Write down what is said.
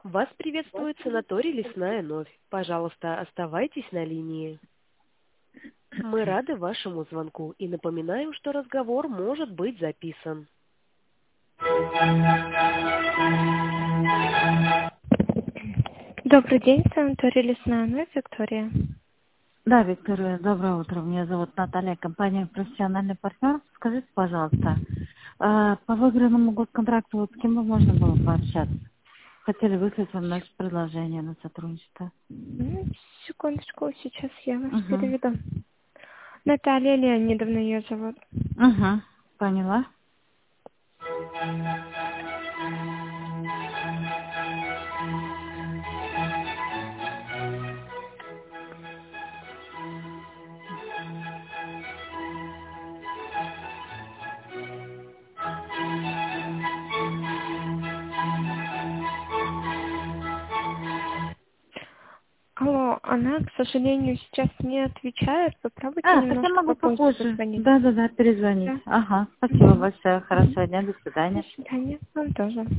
Вас приветствует санаторий «Лесная Новь». Пожалуйста, оставайтесь на линии. Мы рады вашему звонку и напоминаем, что разговор может быть записан. Добрый день, санаторий «Лесная Новь», Виктория. Да, Виктория, доброе утро. Меня зовут Наталья, компания «Профессиональный партнер». Скажите, пожалуйста, по выигранному госконтракту вот с кем бы можно было пообщаться? Хотели выслать вам наше предложение на сотрудничество. Секундочку, сейчас я вас Угу. переведу. Наталья Леонидовна ее зовут. Угу. Поняла? Алло, она, к сожалению, сейчас не отвечает. Попробуйте Так я немножко могу попозже попозже. позвонить. Да, перезвонить. Да. Ага, спасибо большое. Хорошего дня, до До свидания. свидания. Вам тоже.